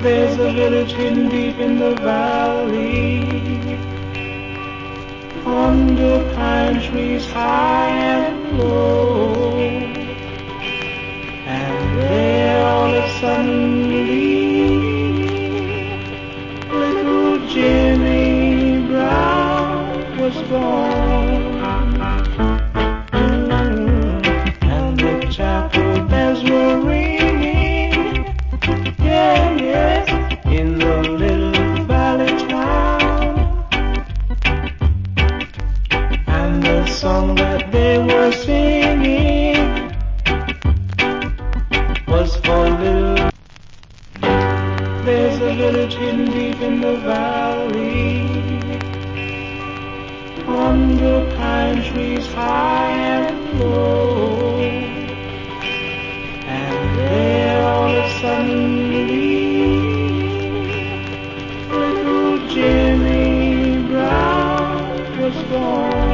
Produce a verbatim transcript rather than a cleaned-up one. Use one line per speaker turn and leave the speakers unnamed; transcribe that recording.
There's a village hidden deep in the valley, under pine trees high and low. And there all of a suddenly, little Jimmy Brown was born. And the chapel bells were ringing, yeah, yes, in the little valley town. And the song that they were singing was for little. There's a village hidden deep in the valley, under pine trees high and low. And there all of a suddenly, little Jimmy Brown was born.